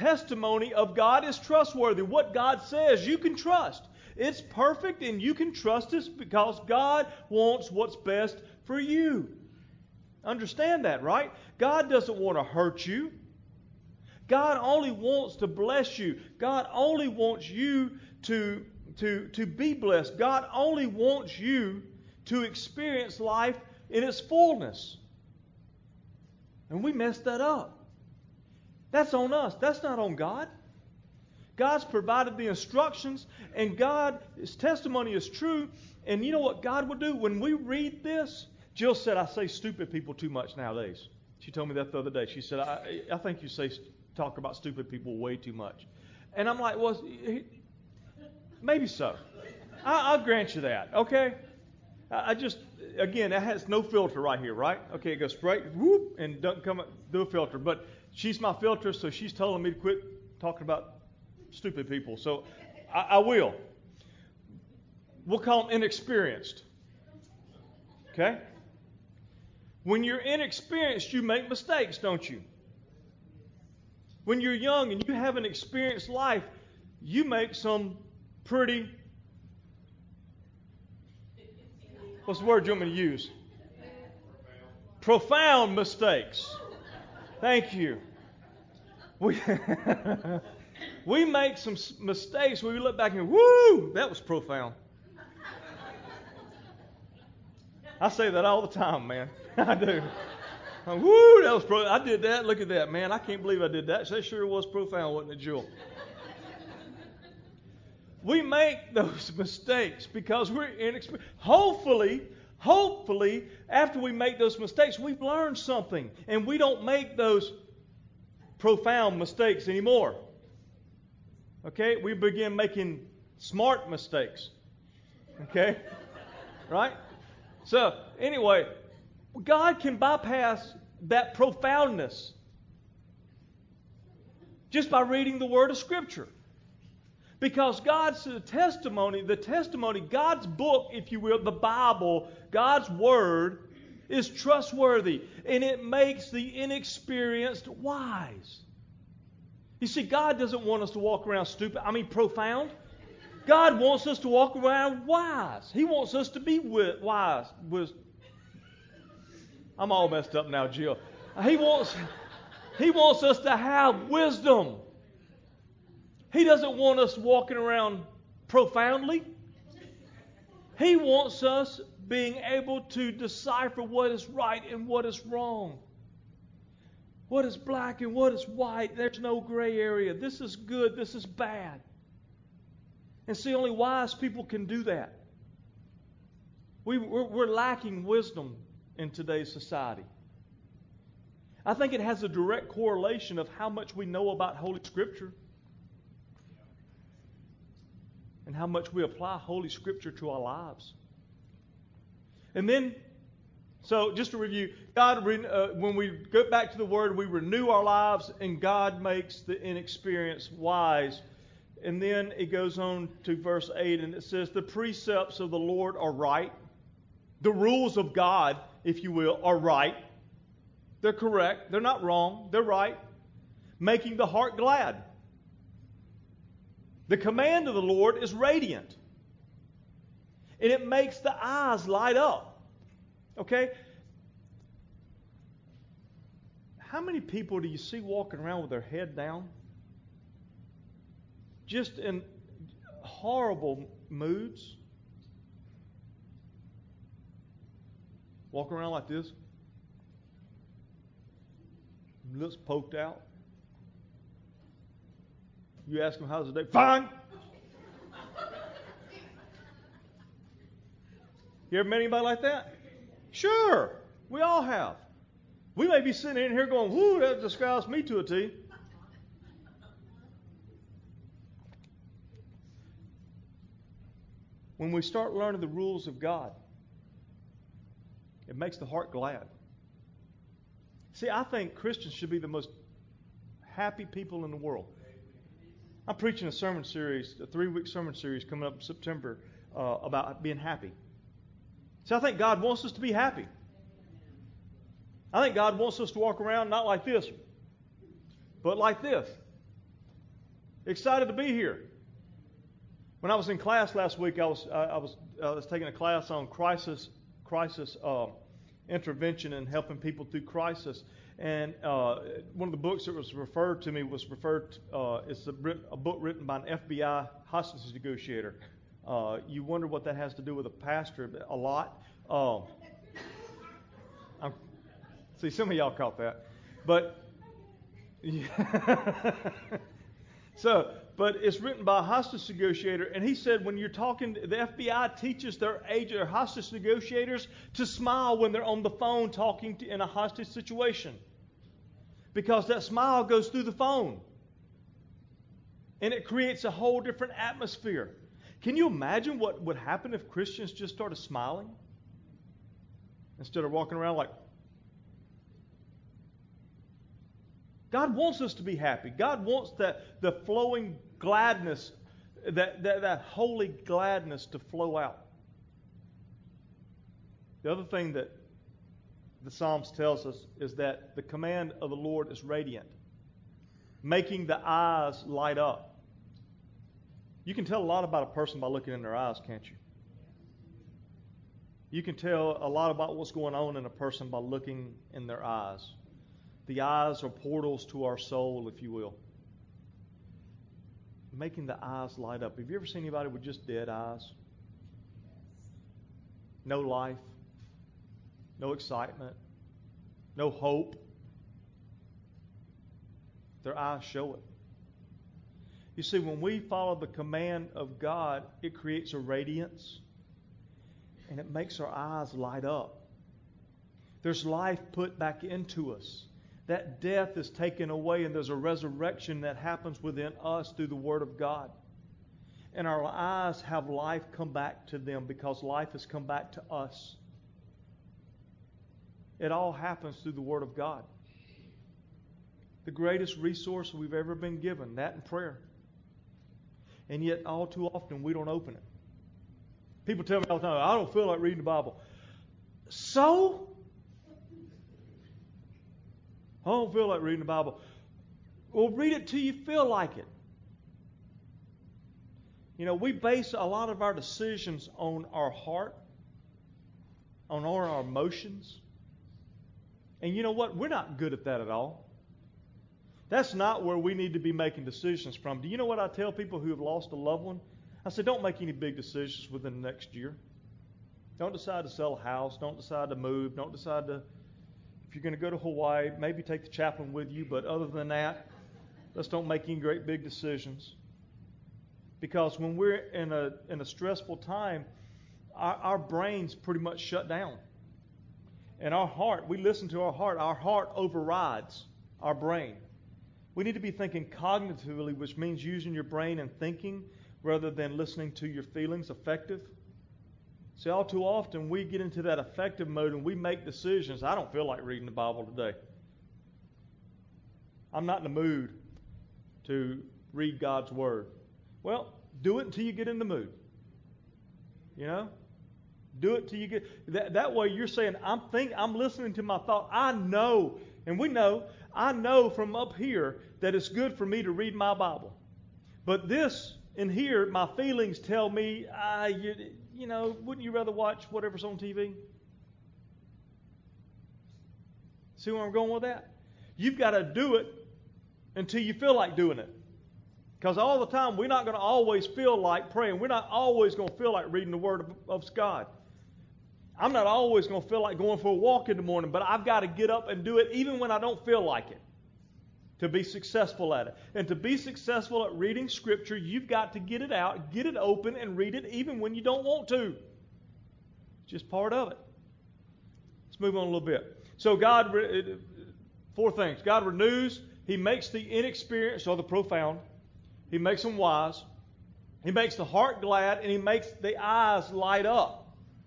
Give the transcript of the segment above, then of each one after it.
testimony of God is trustworthy. What God says, you can trust. It's perfect and you can trust it because God wants what's best for you. Understand that, right? God doesn't want to hurt you. God only wants to bless you. God only wants you to be blessed. God only wants you to experience life in its fullness. And we messed that up. That's on us. That's not on God. God's provided the instructions, and His testimony is true. And you know what God will do? When we read this, Jill said, I say stupid people too much nowadays. She told me that the other day. She said, I think you talk about stupid people way too much. And I'm like, well, maybe so. I'll grant you that, okay? Again, that has no filter right here, right? Okay, it goes straight, whoop, and doesn't come through a filter. But she's my filter, so she's telling me to quit talking about stupid people. So I will. We'll call them inexperienced. Okay? When you're inexperienced, you make mistakes, don't you? When you're young and you haven't experienced life, you make some pretty... What's the word you want me to use? Profound mistakes. Thank you. We make some mistakes where we look back and, whoo, that was profound. I say that all the time, man. I do. Woo, that was profound. I did that. Look at that, man. I can't believe I did that. That sure was profound, wasn't it, Jewel? We make those mistakes because we're inexperienced. Hopefully, after we make those mistakes, we've learned something, and we don't make those profound mistakes anymore. Okay? We begin making smart mistakes. Okay? Right? So, anyway, God can bypass that profoundness just by reading the Word of Scripture. Because God's testimony, God's book, if you will, the Bible, God's Word, is trustworthy. And it makes the inexperienced wise. You see, God doesn't want us to walk around profound. God wants us to walk around wise. He wants us to be wise. I'm all messed up now, Jill. He wants us to have wisdom. He doesn't want us walking around profoundly. He wants us being able to decipher what is right and what is wrong. What is black and what is white. There's no gray area. This is good. This is bad. And see, only wise people can do that. We're lacking wisdom in today's society. I think it has a direct correlation of how much we know about Holy Scripture and how much we apply Holy Scripture to our lives. And then, so just to review, God, when we go back to the Word, we renew our lives, and God makes the inexperienced wise. And then it goes on to verse 8, and it says, the precepts of the Lord are right. The rules of God, if you will, are right. They're correct. They're not wrong. They're right. Making the heart glad. The command of the Lord is radiant. And it makes the eyes light up. Okay? How many people do you see walking around with their head down? Just in horrible moods? Walking around like this? Lips poked out? You ask them, how's the day? Fine! You ever met anybody like that? Sure, we all have. We may be sitting in here going, whoo, that describes me to a T. When we start learning the rules of God, it makes the heart glad. See, I think Christians should be the most happy people in the world. I'm preaching a sermon series, a 3-week sermon series coming up in September about being happy. See, I think God wants us to be happy. I think God wants us to walk around not like this, but like this. Excited to be here. When I was in class last week, I was taking a class on crisis intervention and helping people through crisis. And one of the books that was referred to me was it's a book written by an FBI hostage negotiator. You wonder what that has to do with a pastor? A lot. See, some of y'all caught that, but but it's written by a hostage negotiator, and he said when you're talking, the FBI teaches their hostage negotiators to smile when they're on the phone talking in a hostage situation, because that smile goes through the phone, and it creates a whole different atmosphere. Can you imagine what would happen if Christians just started smiling instead of walking around like? God wants us to be happy. God wants the flowing gladness, that holy gladness to flow out. The other thing that the Psalms tells us is that the command of the Lord is radiant, making the eyes light up. You can tell a lot about a person by looking in their eyes, can't you? You can tell a lot about what's going on in a person by looking in their eyes. The eyes are portals to our soul, if you will. Making the eyes light up. Have you ever seen anybody with just dead eyes? No life, no excitement, no hope. Their eyes show it. You see, when we follow the command of God, it creates a radiance, and it makes our eyes light up. There's life put back into us. That death is taken away, and there's a resurrection that happens within us through the Word of God. And our eyes have life come back to them because life has come back to us. It all happens through the Word of God. The greatest resource we've ever been given, that and prayer. And yet, all too often, we don't open it. People tell me all the time, I don't feel like reading the Bible. So? I don't feel like reading the Bible. Well, read it till you feel like it. You know, we base a lot of our decisions on our heart, on our emotions. And you know what? We're not good at that at all. That's not where we need to be making decisions from. Do you know what I tell people who have lost a loved one? I say, don't make any big decisions within the next year. Don't decide to sell a house. Don't decide to move. Don't decide to... If you're going to go to Hawaii, maybe take the chaplain with you, but other than that, let's don't make any great big decisions. Because when we're in a stressful time, our brains pretty much shut down. And our heart, we listen to our heart. Our heart overrides our brain. We need to be thinking cognitively, which means using your brain and thinking rather than listening to your feelings, affective. See, all too often we get into that affective mode and we make decisions. I don't feel like reading the Bible today. I'm not in the mood to read God's Word. Well, do it until you get in the mood. You know? Do it till you get... That way you're saying, I'm listening to my thought. I know, and we know, I know from up here that it's good for me to read my Bible. But this in here, my feelings tell me, you know, wouldn't you rather watch whatever's on TV? See where I'm going with that? You've got to do it until you feel like doing it. Because all the time, we're not going to always feel like praying. We're not always going to feel like reading the Word of God. I'm not always going to feel like going for a walk in the morning, but I've got to get up and do it even when I don't feel like it to be successful at it. And to be successful at reading Scripture, you've got to get it out, get it open, and read it even when you don't want to. It's just part of it. Let's move on a little bit. So God, 4 things. God renews. He makes the inexperienced or the profound. He makes them wise. He makes the heart glad, and He makes the eyes light up.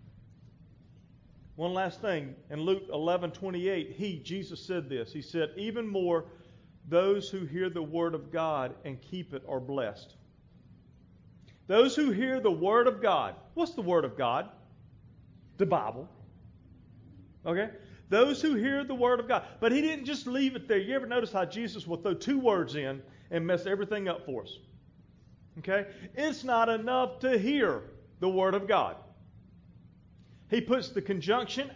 One last thing. In Luke 11:28, Jesus said this. He said, even more, those who hear the word of God and keep it are blessed. Those who hear the word of God. What's the word of God? The Bible. Okay? Those who hear the word of God. But He didn't just leave it there. You ever notice how Jesus will throw 2 words in and mess everything up for us. Okay? It's not enough to hear the Word of God. He puts the conjunction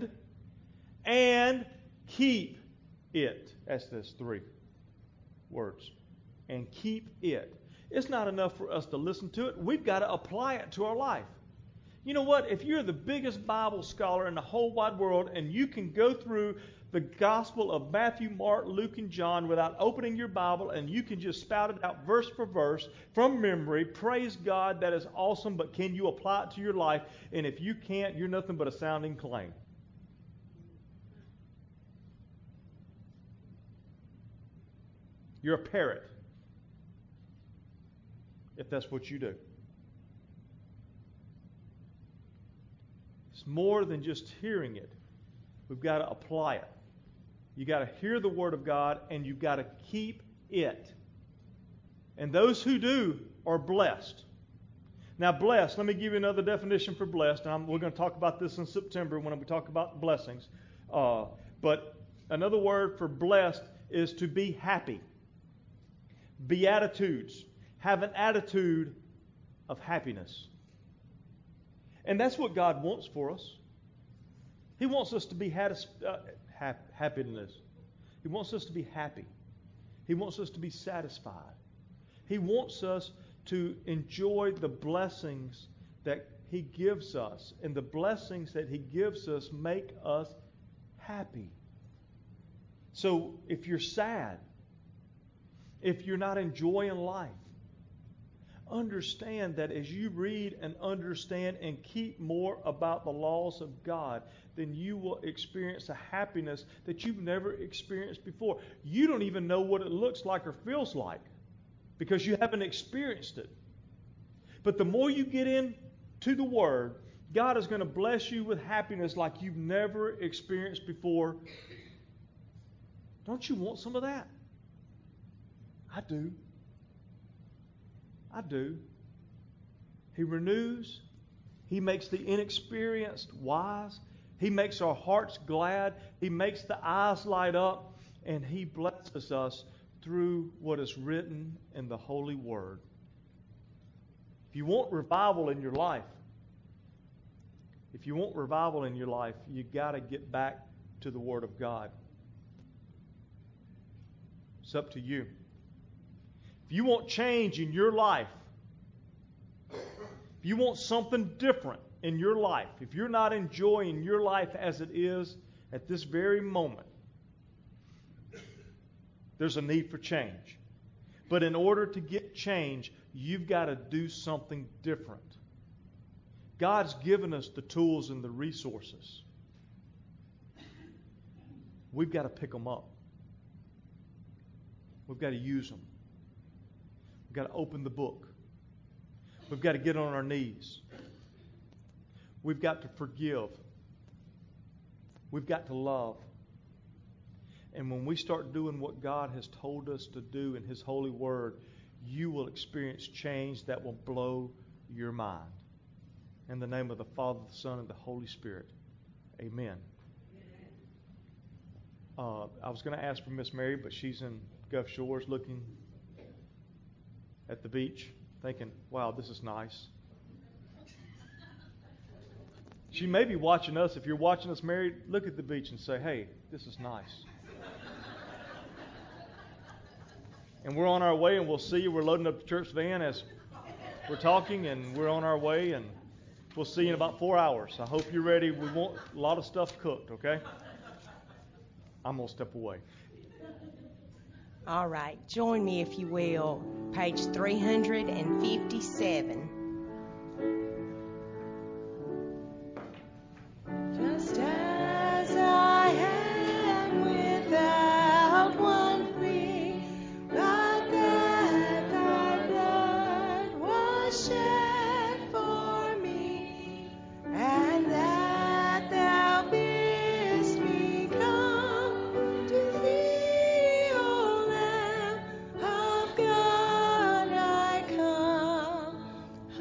and keep it. That's those three words. And keep it. It's not enough for us to listen to it. We've got to apply it to our life. You know what? If you're the biggest Bible scholar in the whole wide world and you can go through the Gospel of Matthew, Mark, Luke, and John without opening your Bible and you can just spout it out verse for verse from memory, praise God, that is awesome, but can you apply it to your life? And if you can't, you're nothing but a sounding claim. You're a parrot, if that's what you do. It's more than just hearing it. We've got to apply it. You got to hear the Word of God and you've got to keep it. And those who do are blessed. Now, blessed, let me give you another definition for blessed. And we're going to talk about this in September when we talk about blessings. But another word for blessed is to be happy. Beatitudes. Have an attitude of happiness. And that's what God wants for us. He wants us to be happiness. He wants us to be happy. He wants us to be satisfied. He wants us to enjoy the blessings that He gives us. And the blessings that He gives us make us happy. So if you're sad, if you're not enjoying life, understand that as you read and understand and keep more about the laws of God, then you will experience a happiness that you've never experienced before. You don't even know what it looks like or feels like because you haven't experienced it. But the more you get into the Word, God is going to bless you with happiness like you've never experienced before. Don't you want some of that? I do. I do. He renews. He makes the inexperienced wise. He makes our hearts glad. He makes the eyes light up. And He blesses us through what is written in the Holy Word. If you want revival in your life, you got to get back to the Word of God. It's up to you. If you want change in your life, if you want something different in your life, if you're not enjoying your life as it is at this very moment, there's a need for change. But in order to get change, you've got to do something different. God's given us the tools and the resources. We've got to pick them up. We've got to use them. We've got to open the book. We've got to get on our knees. We've got to forgive. We've got to love. And when we start doing what God has told us to do in His holy word, you will experience change that will blow your mind. In the name of the Father, the Son, and the Holy Spirit. Amen. I was going to ask for Miss Mary, but she's in Gulf Shores looking at the beach, thinking, wow, this is nice. She may be watching us. If you're watching us, Mary, look at the beach and say, hey, this is nice. And we're on our way, and we'll see you. We're loading up the church van as we're talking, and we're on our way, and we'll see you in about 4 hours. I hope you're ready. We want a lot of stuff cooked, okay? I'm going to step away. All right. Join me, if you will, page 357. Just as I am without one plea, but that thy blood was shed for me, and that thou bidst me come to thee, O Lamb of God, I come.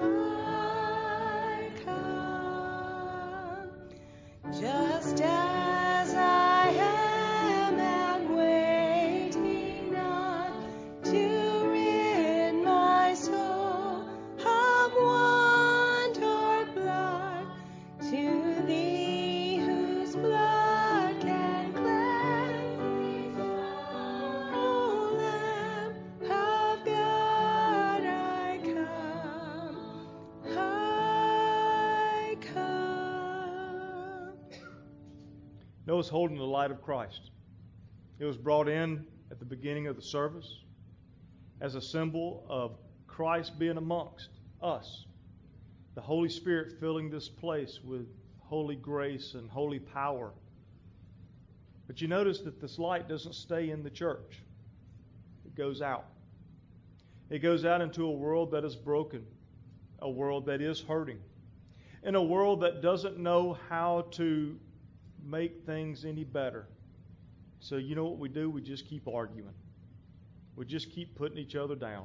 was holding the light of Christ. It was brought in at the beginning of the service as a symbol of Christ being amongst us. The Holy Spirit filling this place with holy grace and holy power. But you notice that this light doesn't stay in the church. It goes out. It goes out into a world that is broken, a world that is hurting, and a world that doesn't know how to make things any better. So you know what we do? We just keep arguing. We just keep putting each other down.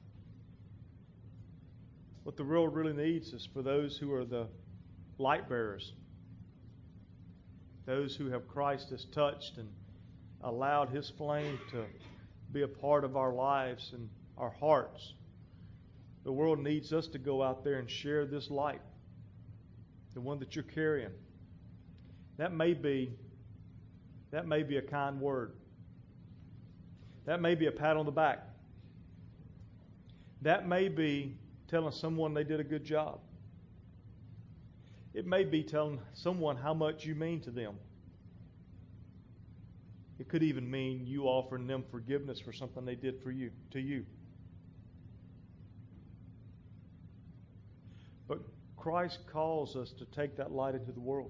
What the world really needs is for those who are the light bearers, those who have Christ has touched and allowed His flame to be a part of our lives and our hearts. The world needs us to go out there and share this light, the one that you're carrying. That may be a kind word. That may be a pat on the back. That may be telling someone they did a good job. It may be telling someone how much you mean to them. It could even mean you offering them forgiveness for something they did to you. But Christ calls us to take that light into the world.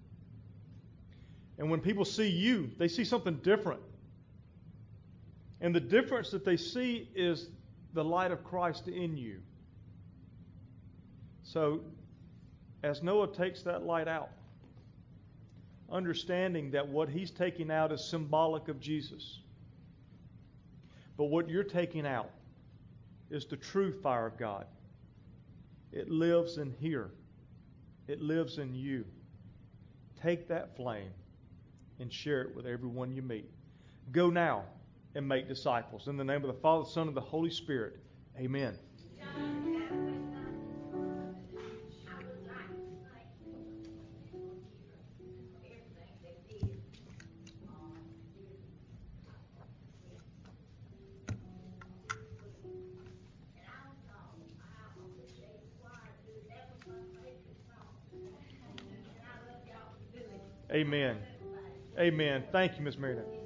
And when people see you, they see something different. And the difference that they see is the light of Christ in you. So, as Noah takes that light out, understanding that what he's taking out is symbolic of Jesus, but what you're taking out is the true fire of God. It lives in here. It lives in you. Take that flame and share it with everyone you meet. Go now and make disciples. In the name of the Father, the Son, and the Holy Spirit. Amen. Amen. Amen. Thank you, Miss Marina.